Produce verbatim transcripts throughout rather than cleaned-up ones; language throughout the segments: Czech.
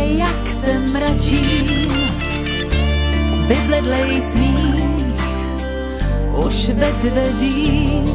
jak se mračím, vybledlej smích už ve dveřích.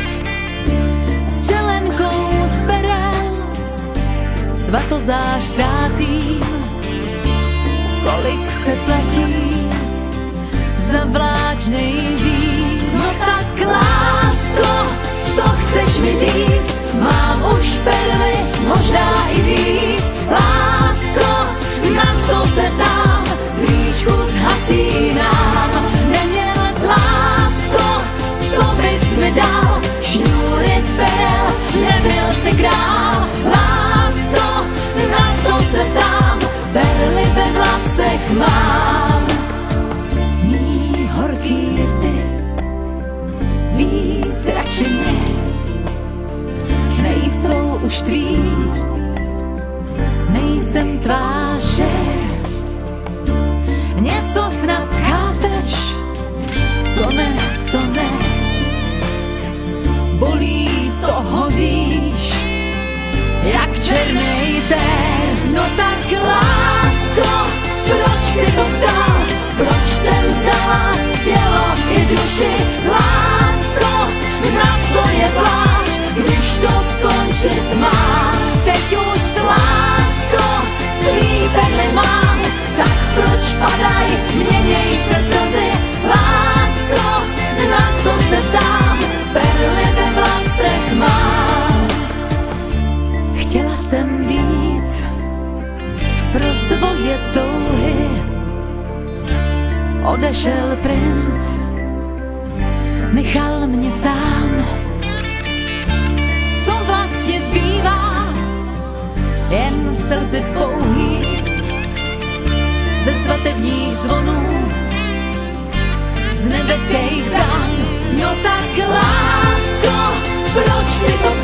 S čelenkou z perel svatozář ztrácím, kolik se platí za vláčnej řím. No tak lásko, co chceš mi říct, mám už perly, možná i víc. Lásko, na co se ptám, svíčku zhasínám. Neměl z lásko, co bys mi dal, šňůry perel, nebyl si král. Lásko, na co se ptám, perly ve vlasech mám. Mí horký rty, víc radši mě, nejsou už tvý, nejsem tvá šer. Něco snad chápeš, to ne, to ne, bolí to, hoříš, jak černej tér. No tak lásko, proč si to vzdal, proč jsem dala tělo i duši. Lásko, na co je pláč, když to skončit má. Teď už lásko, svý perly mám, tak proč padaj, měněj se slzy. Lásko, na co se ptám, perly ve vlasech mám. Chtěla jsem víc pro svoje touhy, odešel princ, nechal mě sám. Co vlastně zbývá, jen slzy pouhý ze svatebních zvonů, z nebeských brán. No tak lásko, proč si to